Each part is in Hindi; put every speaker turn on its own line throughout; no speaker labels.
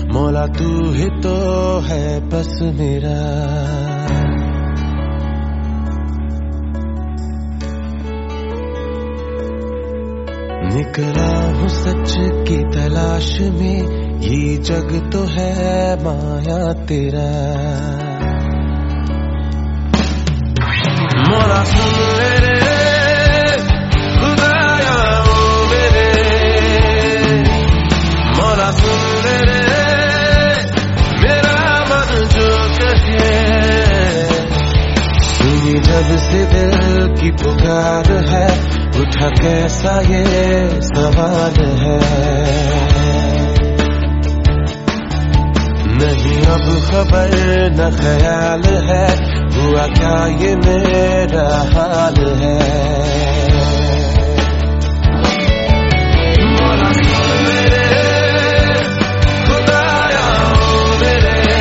मौला तू ही तो है बस मेरा। निकला हूँ सच की तलाश में, ये जग तो है माया तेरा। मौला सुन ले रे खुदाया ओ मेरे, मौला सुन ले रे मेरा मन जो कहे। सुनी जब से दिल की पुकार है, उठा कैसा ये सवाल है। नहीं अब खबर न ख्याल है, हुआ क्या ये मेरा हाल है। मौला सुन मेरे खुदाया ओ मेरे,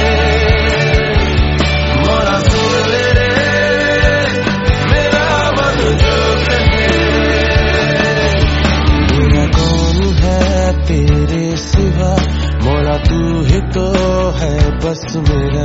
मौला सुन मेरे मेरा मन जो कहे। दुनिया कौन है तेरे सिवा, मौला तू ही तो है बस मेरा।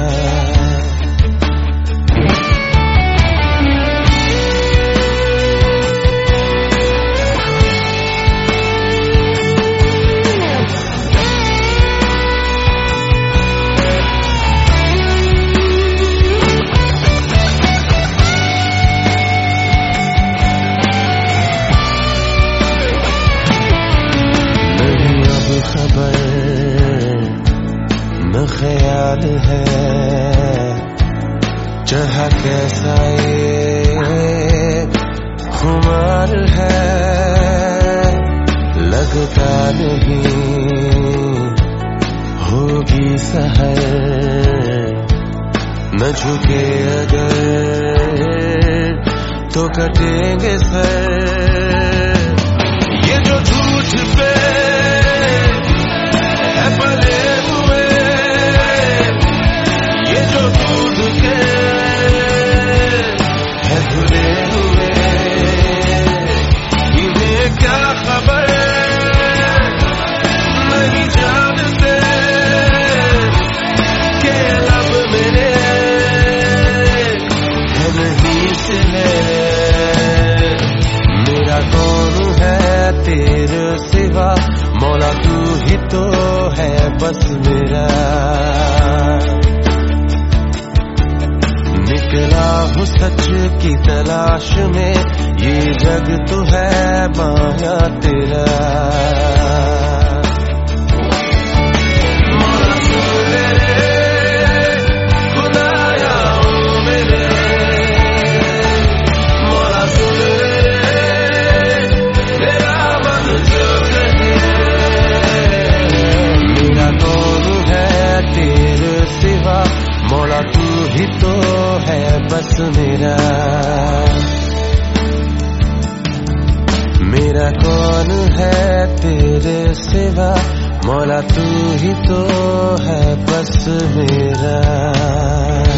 खबर न ख्याल है, चाहा कैसा ये खुमार है। लगता नहीं होगी सहर, न झुके अगर तो कटेंगे सर। ये जो झूठ पे पले हुए, ये जो दूध के है धुले हुए, इन्हें क्या खबर नहीं जानते के लब मेरे है नहीं सिले। मेरा कौन है तेरे सिवा, मौला तू ही तो है बस मेरा। निकला हूँ सच की तलाश में, ये जग तो है माया तेरा। मौला सुन ले रे खुदाया ओ मेरे, मौला सुन ले मेरा मन जो कहे। मेरा कौन है तेरे सिवा, मौला तू ही तो है बस मेरा। मेरा कौन है तेरे सिवा, मौला तू ही तो है बस मेरा।